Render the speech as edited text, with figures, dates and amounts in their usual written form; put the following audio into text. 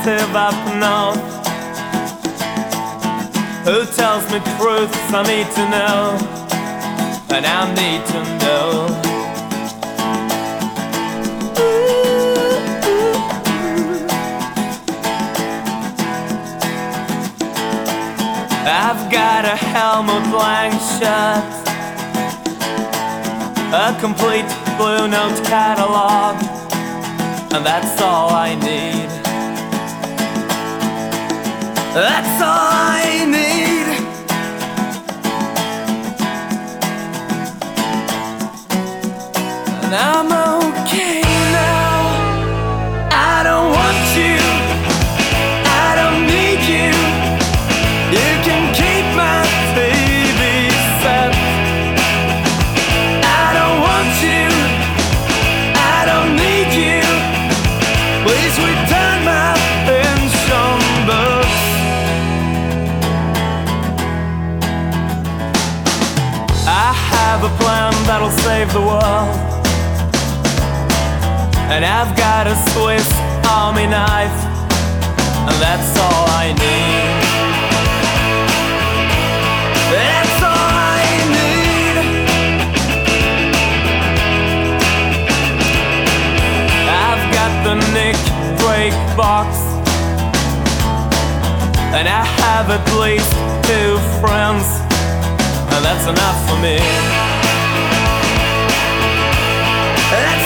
detective up north who tells me truths I need to know, and I need to know. I've got a Helmut Lang shirt, a complete Blue Note catalog, and that's all I need. That's all I need. And I'm okay now. I don't want you, I don't need you. You can keep my TV set. I don't want you, I don't need you. Please return my pension books. I have a plan that'll save the world, and I've got a Swiss Army knife, and that's all I need. That's all I need. I've got the Nick Drake box, and I have at least 2 friends, and that's enough for me. That's